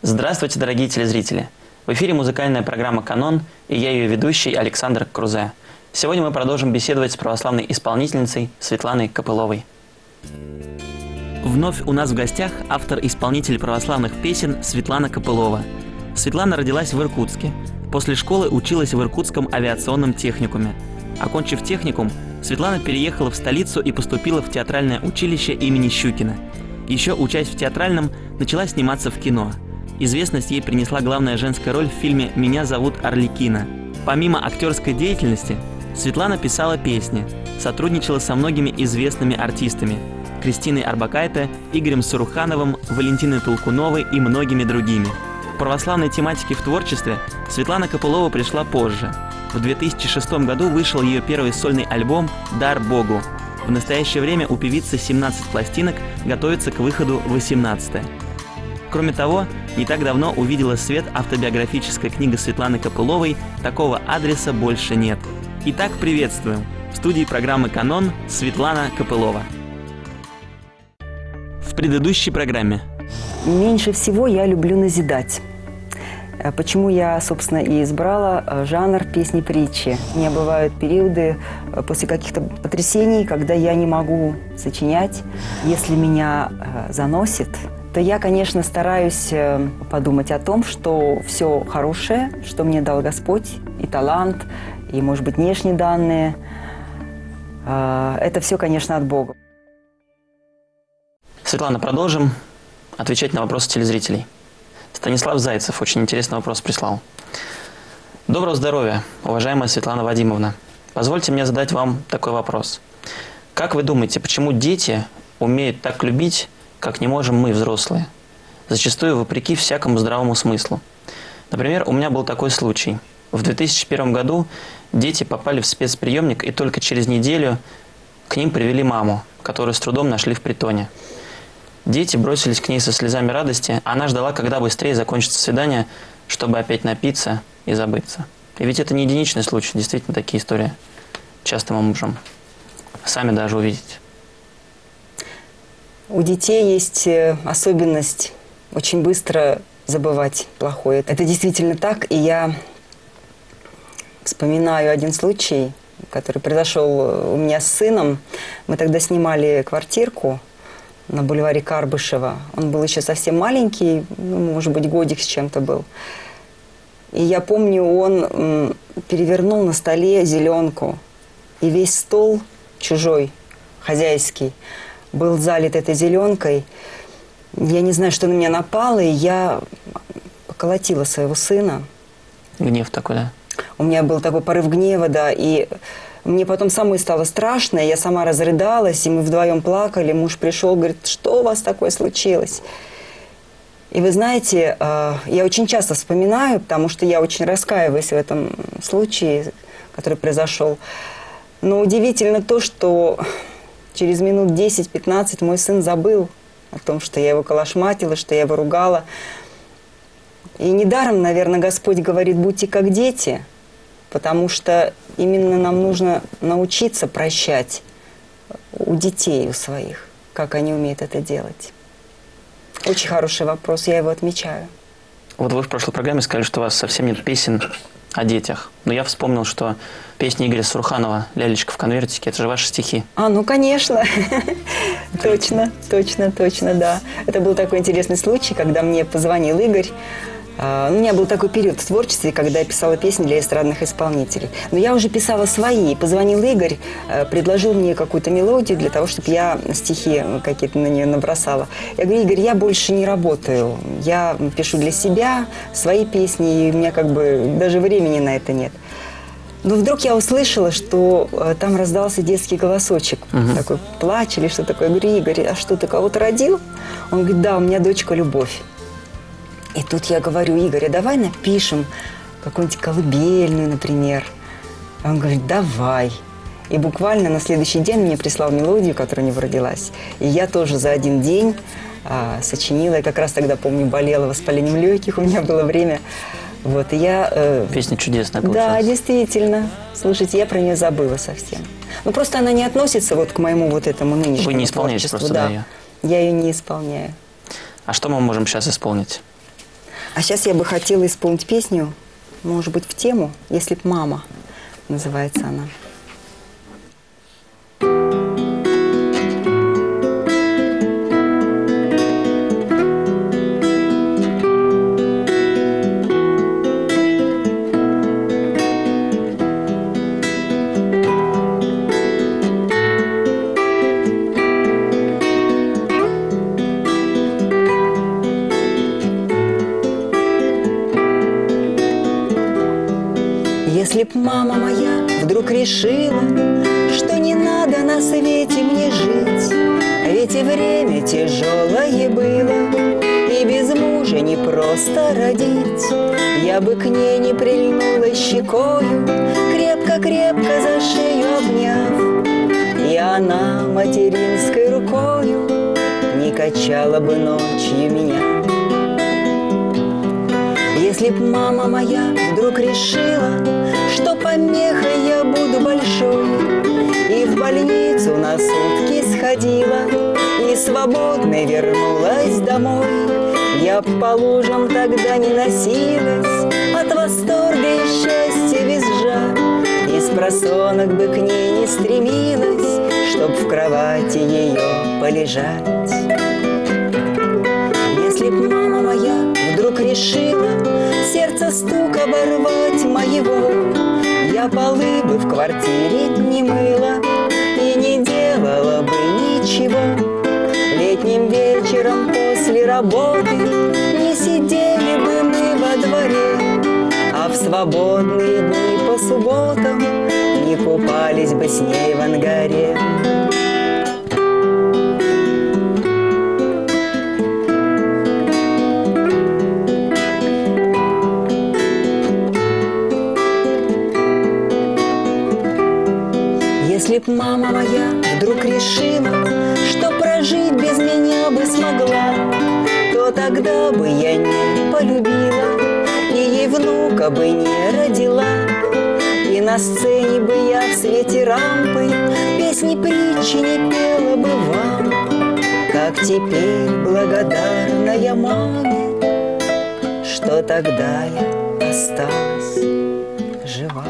Здравствуйте, дорогие телезрители! В эфире музыкальная программа «Канон» и я ее ведущий Александр Крузе. Сегодня мы продолжим беседовать с православной исполнительницей Светланой Копыловой. Вновь у нас в гостях автор-исполнитель православных песен Светлана Копылова. Светлана родилась в Иркутске. После школы училась в Иркутском авиационном техникуме. Окончив техникум, Светлана переехала в столицу и поступила в театральное училище имени Щукина. Еще учась в театральном, начала сниматься в кино. Известность ей принесла главная женская роль в фильме «Меня зовут Арлекино». Помимо актерской деятельности, Светлана писала песни, сотрудничала со многими известными артистами – Кристиной Орбакайте, Игорем Сарухановым, Валентиной Толкуновой и многими другими. К православной тематике в творчестве Светлана Копылова пришла позже. В 2006 году вышел ее первый сольный альбом «Дар Богу». В настоящее время у певицы 17 пластинок, готовится к выходу 18-я. Кроме того, не так давно увидела свет автобиографическая книга Светланы Копыловой «Такого адреса больше нет». Итак, приветствуем! В студии программы «Канон» Светлана Копылова. В предыдущей программе. Меньше всего я люблю назидать. Почему я, собственно, и избрала жанр песни-притчи. У меня бывают периоды после каких-то потрясений, когда я не могу сочинять. Если меня заносит, то я, конечно, стараюсь подумать о том, что все хорошее, что мне дал Господь, и талант, и, может быть, внешние данные. Это все, конечно, от Бога. Светлана, продолжим отвечать на вопросы телезрителей. Станислав Зайцев очень интересный вопрос прислал. Доброго здоровья, уважаемая Светлана Вадимовна. Позвольте мне задать вам такой вопрос. Как вы думаете, почему дети умеют так любить, как не можем мы, взрослые? Зачастую вопреки всякому здравому смыслу. Например, у меня был такой случай. В 2001 году дети попали в спецприемник, и только через неделю к ним привели маму, которую с трудом нашли в притоне. Дети бросились к ней со слезами радости. Она ждала, когда быстрее закончится свидание, чтобы опять напиться и забыться. И ведь это не единичный случай. Действительно, такие истории часто мы можем сами даже увидеть. У детей есть особенность очень быстро забывать плохое. Это действительно так. И я вспоминаю один случай, который произошел у меня с сыном. Мы тогда снимали квартирку на бульваре Карбышева. Он был еще совсем маленький, может быть, годик с чем-то был. И я помню, он перевернул на столе зеленку. И весь стол чужой, хозяйский, был залит этой зеленкой. Я не знаю, что на меня напало, и я поколотила своего сына. Гнев такой, да? У меня был такой порыв гнева, да, и мне потом самой стало страшно, я сама разрыдалась, и мы вдвоем плакали. Муж пришел, говорит, что у вас такое случилось? И вы знаете, я очень часто вспоминаю, потому что я очень раскаиваюсь в этом случае, который произошел. Но удивительно то, что через минут 10-15 мой сын забыл о том, что я его калашматила, что я его ругала. И недаром, наверное, Господь говорит, будьте как дети. Потому что именно нам нужно научиться прощать у детей, у своих, как они умеют это делать. Очень хороший вопрос, я его отмечаю. Вот вы в прошлой программе сказали, что у вас совсем нет песен о детях. Но я вспомнил, что песня Игоря Саруханова «Лялечка в конвертике» – это же ваши стихи. Ну, конечно. Точно, да. Это был такой интересный случай, когда мне позвонил Игорь. У меня был такой период в творчестве, когда я писала песни для эстрадных исполнителей. Но я уже писала свои. Позвонил Игорь, предложил мне какую-то мелодию для того, чтобы я стихи какие-то на нее набросала. Я говорю, Игорь, я больше не работаю. Я пишу для себя свои песни, и у меня как бы даже времени на это нет. Но вдруг я услышала, что там раздался детский голосочек. Такой плач или что такое. Я говорю, Игорь, а что, ты кого-то родил? Он говорит, да, у меня дочка Любовь. И тут я говорю, Игорь, а давай напишем какую-нибудь колыбельную, например. Он говорит, давай. И буквально на следующий день мне прислал мелодию, которая у него родилась. И я тоже за один день сочинила. Я как раз тогда, помню, болела воспалением легких, у меня было время. Вот, и я... Песня чудесная получилась. Да, действительно. Слушайте, я про нее забыла совсем. Ну, просто она не относится вот к моему вот этому нынешнему Вы не исполняете творчеству. просто, да, ее? Я ее не исполняю. А что мы можем сейчас исполнить? А сейчас я бы хотела исполнить песню, может быть, в тему «Если б мама», называется она. Если б мама моя вдруг решила, что не надо на свете мне жить, ведь и время тяжелое было, и без мужа не просто родить, я бы к ней не прильнула щекою, крепко-крепко за шею обняв, и она материнской рукою не качала бы ночью меня. Если б мама моя вдруг решила, что помехой я буду большой, и в больницу на сутки сходила, и свободной вернулась домой, я б по лужам тогда не носилась, от восторга и счастья визжа, и спросонок бы к ней не стремилась, чтоб в кровати ее полежать. Если б мама моя вдруг решила сердце стук оборвать моего, я полы бы в квартире не мыла и не делала бы ничего. Летним вечером после работы не сидели бы мы во дворе, а в свободные дни по субботам не купались бы с ней в ангаре. Если б мама моя вдруг решила, что прожить без меня бы смогла, то тогда бы я не полюбила, и ей внука бы не родила, и на сцене бы я в свете рампы песни притчи не пела бы вам, как теперь благодарная маме, что тогда я осталась жива.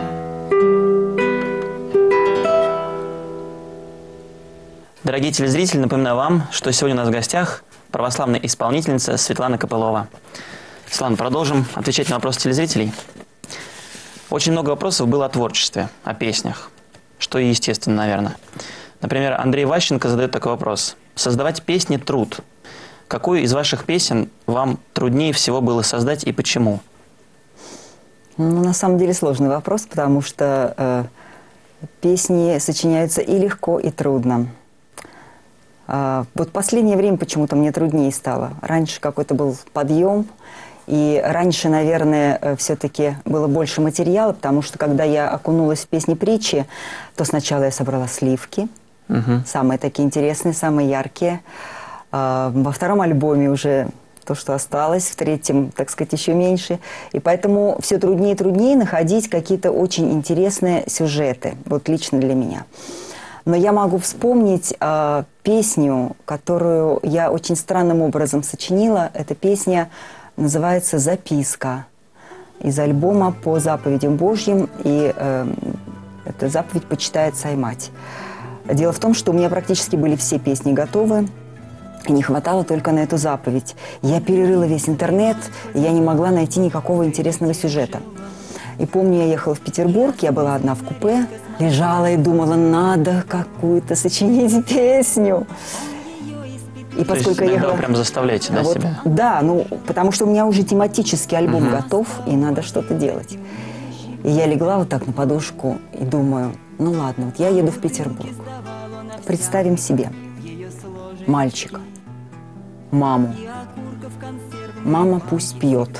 Дорогие телезрители, напоминаю вам, что сегодня у нас в гостях православная исполнительница Светлана Копылова. Светлана, продолжим отвечать на вопросы телезрителей. Очень много вопросов было о творчестве, о песнях, что и естественно, наверное. Например, Андрей Ващенко задает такой вопрос. Создавать песни – труд. Какую из ваших песен вам труднее всего было создать и почему? Ну, на самом деле сложный вопрос, потому что песни сочиняются и легко, и трудно. Вот в последнее время почему-то мне труднее стало. Раньше какой-то был подъем, и раньше, наверное, все-таки было больше материала, потому что когда я окунулась в песни притчи, то сначала я собрала сливки, самые такие интересные, самые яркие. Во втором альбоме уже то, что осталось, в третьем, так сказать, еще меньше. И поэтому все труднее и труднее находить какие-то очень интересные сюжеты, вот лично для меня. Но я могу вспомнить песню, которую я очень странным образом сочинила. Эта песня называется «Записка» из альбома «По заповедям Божьим». И эта заповедь почитает Саймать. Дело в том, что у меня практически были все песни готовы. И не хватало только на эту заповедь. Я перерыла весь интернет, и я не могла найти никакого интересного сюжета. И помню, я ехала в Петербург, я была одна в купе, лежала и думала, надо какую-то сочинить песню. И поскольку я ехала... прям заставляете, да, вот, себя? Да, ну, потому что у меня уже тематический альбом готов, и надо что-то делать. И я легла вот так на подушку и думаю, ну ладно, вот я еду в Петербург. Представим себе мальчика, маму. Мама пусть пьет,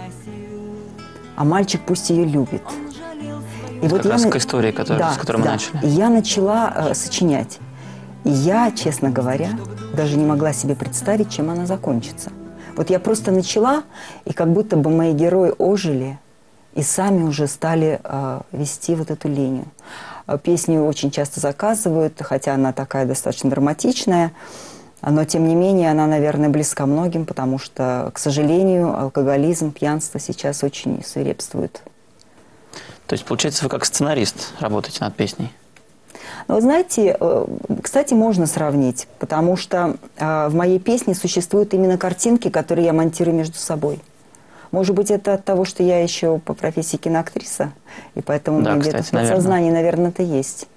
а мальчик пусть ее любит. И вот как раз к истории, с которой мы начали. И я начала сочинять. И я, честно говоря, даже не могла себе представить, чем она закончится. Вот я просто начала, и как будто бы мои герои ожили и сами уже стали вести вот эту линию. Песню очень часто заказывают, хотя она такая достаточно драматичная. Но, тем не менее, она, наверное, близка многим, потому что, к сожалению, алкоголизм, пьянство сейчас очень свирепствует. То есть, получается, вы как сценарист работаете над песней? Но вы знаете, кстати, можно сравнить, потому что в моей песне существуют именно картинки, которые я монтирую между собой. Может быть, это от того, что я еще по профессии киноактриса, и поэтому да, мне где-то в подсознании, наверное, это есть.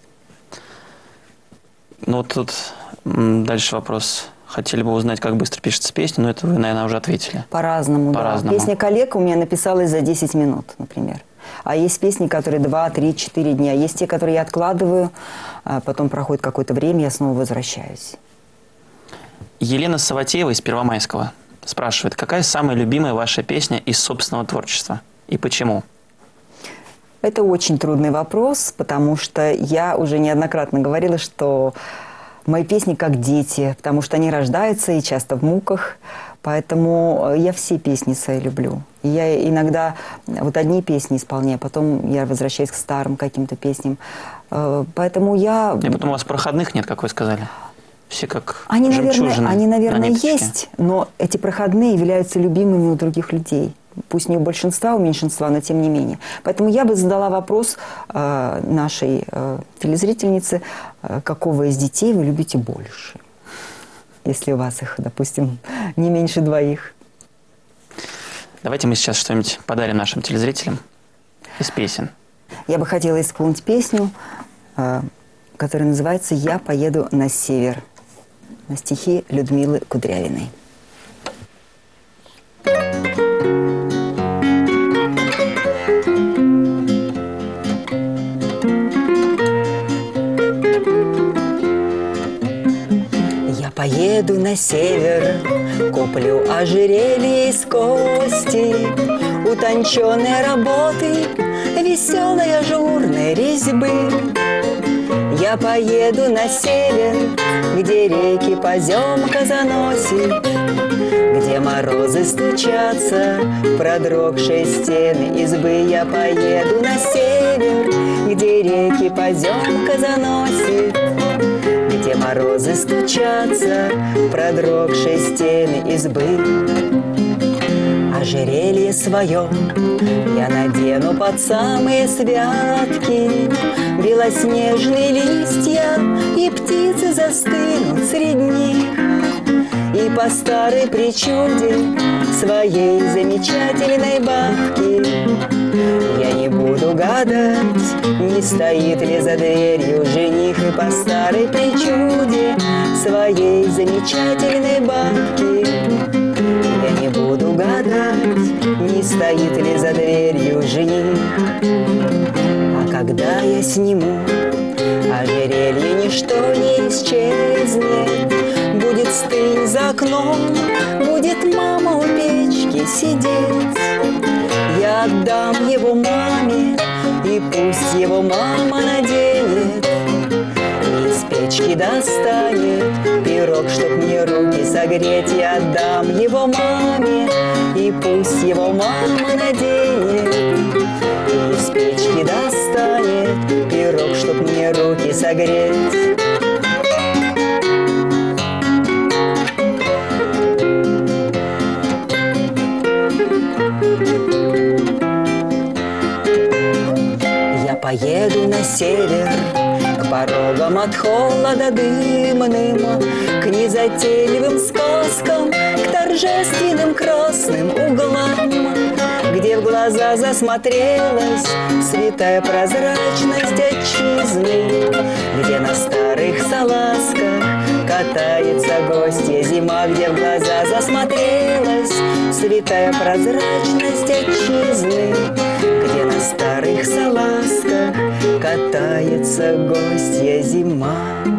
Ну, вот тут дальше вопрос. Хотели бы узнать, как быстро пишется песня, но это вы, наверное, уже ответили. По-разному, да. Песня «Коллега» у меня написалась за 10 минут, например. А есть песни, которые 2, 3, 4 дня. Есть те, которые я откладываю, а потом проходит какое-то время, я снова возвращаюсь. Елена Саватеева из Первомайского спрашивает, какая самая любимая ваша песня из собственного творчества и почему? Это очень трудный вопрос, потому что я уже неоднократно говорила, что мои песни как дети, потому что они рождаются и часто в муках. Поэтому я все песни свои люблю. И я иногда вот одни песни исполняю, потом я возвращаюсь к старым каким-то песням. Поэтому я... И потом у вас проходных нет, как вы сказали? Все как они, жемчужины. Они, наверное, есть, но эти проходные являются любимыми у других людей. Пусть не у большинства, у меньшинства, но тем не менее. Поэтому я бы задала вопрос нашей телезрительнице, какого из детей вы любите больше? Если у вас их, допустим, не меньше 2. Давайте мы сейчас что-нибудь подарим нашим телезрителям из песен. Я бы хотела исполнить песню, которая называется «Я поеду на север», на стихи Людмилы Кудрявиной. Поеду на север, куплю ожерелье из кости, утонченной работы, веселой ажурной резьбы. Я поеду на север, где реки поземка заносит, где морозы стучатся в продрогшие стены избы. Я поеду на север, где реки поземка заносит, где морозы стучатся в продрогшие стены избы. Ожерелье свое я надену под самые святки, белоснежные листья и птицы застынут среди них. И по старой причуде своей замечательной бабки я не буду гадать, не стоит ли за дверью жених. И по старой причуде своей замечательной бабки я не буду гадать, не стоит ли за дверью жених. А когда я сниму ожерелье, ничто не исчезнет. Будет стынь за окном, будет мама у печки сидеть. Я отдам его маме, и пусть его мама наденет, и из печки достанет пирог, чтоб мне руки согреть. Я отдам его маме, и пусть его мама наденет, и из печки достанет пирог, чтоб мне руки согреть. Поеду на север, к порогам от холода дымным, к незатейливым сказкам, к торжественным красным углам, где в глаза засмотрелась святая прозрачность отчизны, где на старых салазках катается гостья зима, где в глаза засмотрелась святая прозрачность отчизны, где на старых салазках катается гостья зима.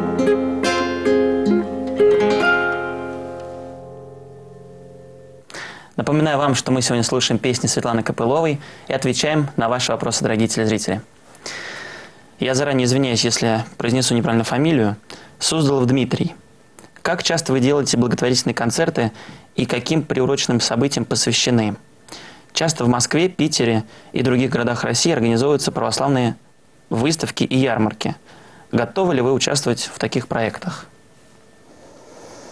Напоминаю вам, что мы сегодня слушаем песни Светланы Копыловой и отвечаем на ваши вопросы, дорогие телезрители. Я заранее извиняюсь, если произнесу неправильно фамилию. Суздалов Дмитрий. Как часто вы делаете благотворительные концерты и каким приуроченным событиям посвящены? Часто в Москве, Питере и других городах России организовываются православные выставки и ярмарки. Готовы ли вы участвовать в таких проектах?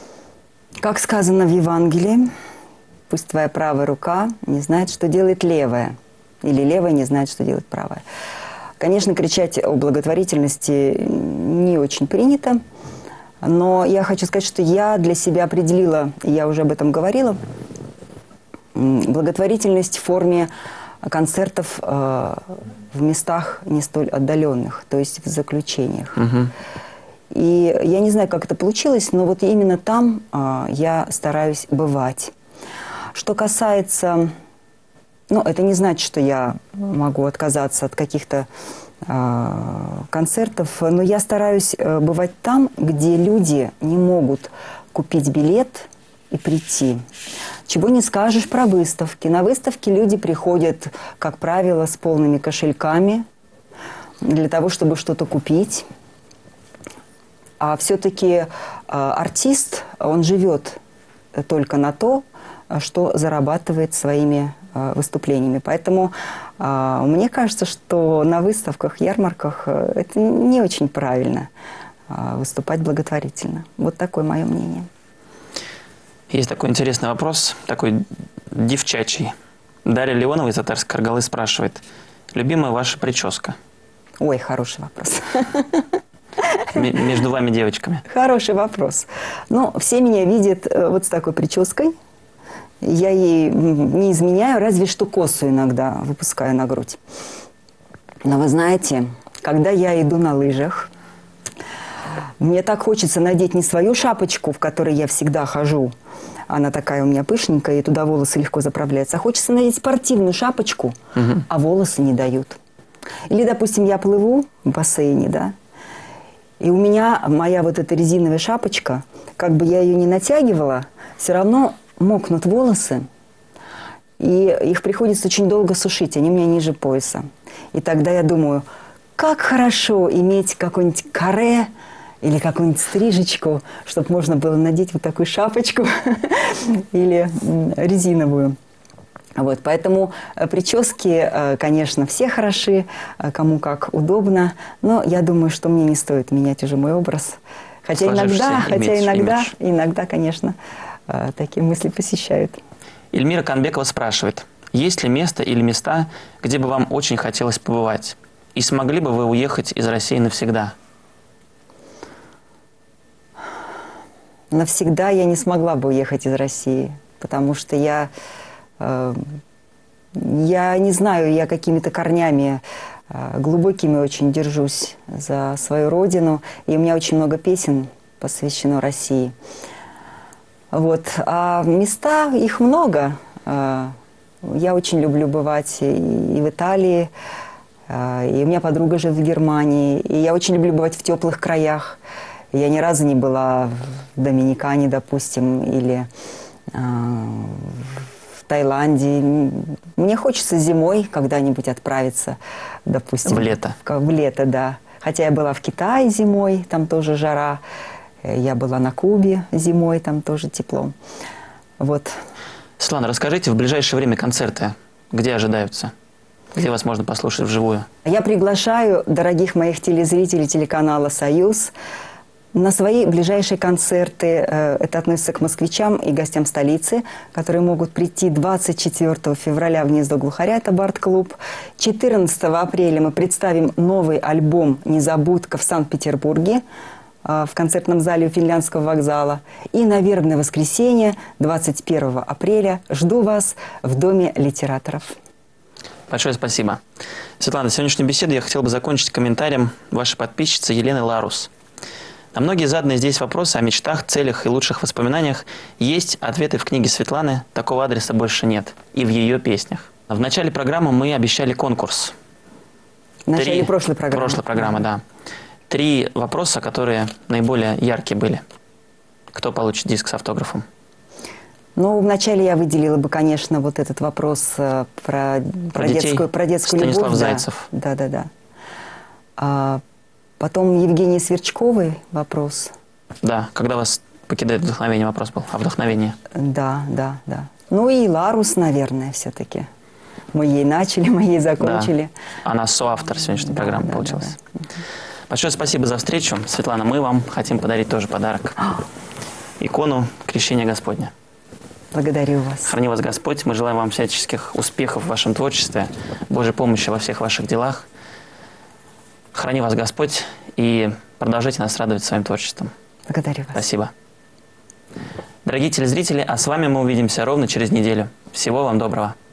Как сказано в Евангелии, пусть твоя правая рука не знает, что делает левая, или левая не знает, что делает правая. Конечно, кричать о благотворительности не очень принято, но я хочу сказать, что я для себя определила, и я уже об этом говорила, благотворительность в форме концертов в местах не столь отдаленных, то есть в заключениях. И я не знаю, как это получилось, но вот именно там я стараюсь бывать. Что касается... Ну, это не значит, что я могу отказаться от каких-то концертов, но я стараюсь бывать там, где люди не могут купить билет и прийти. Чего не скажешь про выставки. На выставки люди приходят, как правило, с полными кошельками для того, чтобы что-то купить. А все-таки артист, он живет только на то, что зарабатывает своими выступлениями. Поэтому мне кажется, что на выставках, ярмарках это не очень правильно выступать благотворительно. Вот такое мое мнение. Есть такой интересный вопрос, такой девчачий. Дарья Леонова из Татарской-Каргалы спрашивает: любимая ваша прическа? Ой, хороший вопрос. Между вами, девочками. Хороший вопрос. Ну, все меня видят вот с такой прической. Я ей не изменяю, разве что косу иногда выпускаю на грудь. Но вы знаете, когда я иду на лыжах, мне так хочется надеть не свою шапочку, в которой я всегда хожу, она такая у меня пышненькая, и туда волосы легко заправляются, а хочется надеть спортивную шапочку, а волосы не дают. Или, допустим, я плыву в бассейне, да, и у меня моя вот эта резиновая шапочка, как бы я ее не натягивала, все равно мокнут волосы, и их приходится очень долго сушить, они у меня ниже пояса. И тогда я думаю, как хорошо иметь какое-нибудь каре или какую-нибудь стрижечку, чтобы можно было надеть вот такую шапочку или резиновую. Вот, поэтому прически, конечно, все хороши, кому как удобно, но я думаю, что мне не стоит менять уже мой образ. Хотя иногда, конечно, такие мысли посещают. Эльмира Канбекова спрашивает: есть ли место или места, где бы вам очень хотелось побывать? И смогли бы вы уехать из России навсегда? Навсегда я не смогла бы уехать из России, потому что я не знаю, я какими-то корнями глубокими очень держусь за свою родину, и у меня очень много песен посвящено России. Вот. А места, их много. Я очень люблю бывать и в Италии, и у меня подруга живет в Германии, и я очень люблю бывать в теплых краях. Я ни разу не была в Доминикане, допустим, или в Таиланде. Мне хочется зимой когда-нибудь отправиться, допустим. В лето? В лето, да. Хотя я была в Китае зимой, там тоже жара. Я была на Кубе зимой, там тоже тепло. Вот. Светлана, расскажите, в ближайшее время концерты где ожидаются? Где вас можно послушать вживую? Я приглашаю дорогих моих телезрителей телеканала «Союз» на свои ближайшие концерты. Это относится к москвичам и гостям столицы, которые могут прийти 24 февраля в «Гнездо глухаря», это Бард-клуб. 14 апреля мы представим новый альбом «Незабудка» в Санкт-Петербурге, в концертном зале у Финляндского вокзала. И на вербное воскресенье, 21 апреля, жду вас в Доме литераторов. Большое спасибо. Светлана, сегодняшнюю беседу я хотел бы закончить комментарием вашей подписчицы Елены Ларус. На многие заданные здесь вопросы о мечтах, целях и лучших воспоминаниях есть ответы в книге Светланы, такого адреса больше нет, и в ее песнях. В начале программы мы обещали конкурс. В начале прошлой программы. Прошлой программы, да. 3 вопроса, которые наиболее яркие были. Кто получит диск с автографом? Ну, вначале я выделила бы, конечно, вот этот вопрос про детскую Станислав любовь. Зайцев. Да. А потом Евгении Сверчковой вопрос. Да, когда вас покидает вдохновение, вопрос был о вдохновении. Да. Ну и Ларус, наверное, все-таки. Мы ей начали, мы ей закончили. Да. Она соавтор сегодняшней программы получилась. Да. Большое спасибо за встречу. Светлана, мы вам хотим подарить тоже подарок. икону Крещения Господня. Благодарю вас. Храни вас Господь. Мы желаем вам всяческих успехов в вашем творчестве, Божьей помощи во всех ваших делах. Храни вас Господь и продолжайте нас радовать своим творчеством. Благодарю вас. Спасибо. Дорогие телезрители, а с вами мы увидимся ровно через неделю. Всего вам доброго.